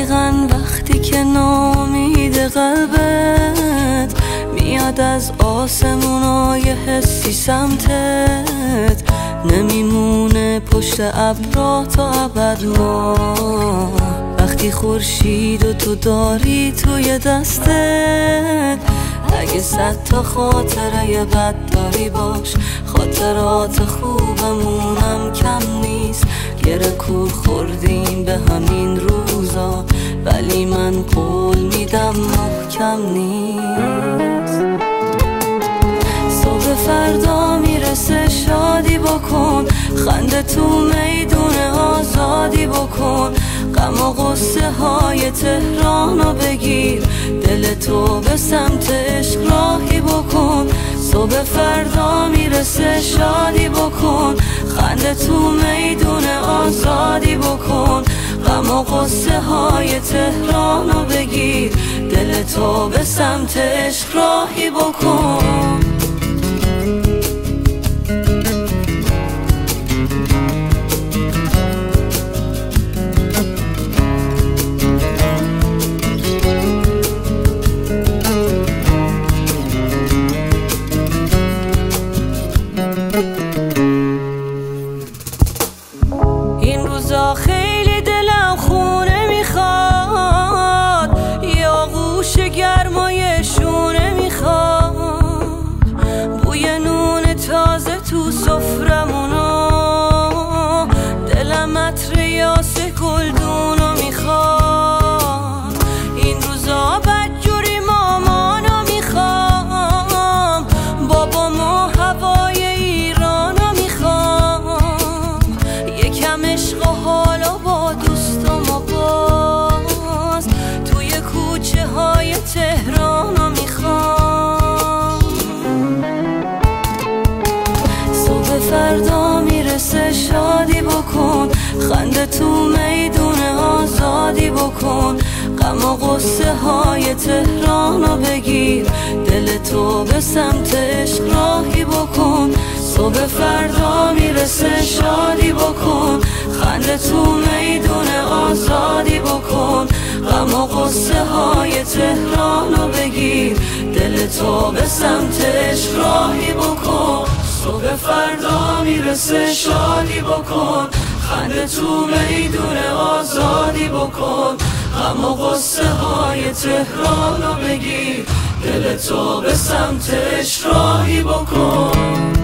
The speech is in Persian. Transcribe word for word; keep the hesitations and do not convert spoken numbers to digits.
دقیقاً وقتی که ناامید قلبت میاد از آسمونای حسی سمتت، نمیمونه پشت ابرا تا ابد ما. وقتی خورشید و تو داری توی دستت، اگه صد تا خاطره بد داری باش، خاطرات خوبمونم کم نیست. گره کور خوردیم به همین روزا، ولی من قول میدم محکم نیست. صبح فردا میرسه شادی بکن، خنده تو میدون آزادی بکن. غم و غصه های تهرانو بگیر، دل تو به سمت عشق راهی بکن. صبح فردا میرسه شادی بکن، خنده تو میدون آزادی بکن. غم و غصه های تهرانو بگیر، دل تو به سمت عشق راهی بکن. این روزا خیلی دلم خونه میخواد، یا غوش گرمای شونه میخواد. بوی نون تازه تو سفرمونو، دلم عطر یاس گلدونو میخواد. این روزا بدجوری مامانو میخوام، بابامو هوای ایرانو میخوام. یکم عشق و حالا با دوستم و باز توی کوچه های تهرانو میخوام. صبح فردا میرسه شادی بکن، خنده تو میدون آزادی بکن. غم و غصه های تهرانو بگیر، دل تو به سمت عشق راهی بکن. صبح فردا میرسه شادی بکن، خنده تو میدون آزادی بکن. غم و غصه های تهرانو بگیر، دل تو به سمت عشق راهی بکن. صبح فردا میرسه شادی بکن، خنده تو میدون آزادی بکن. غم و غصه های تهرانو بگیر، دل تو به سمت عشق راهی بکن.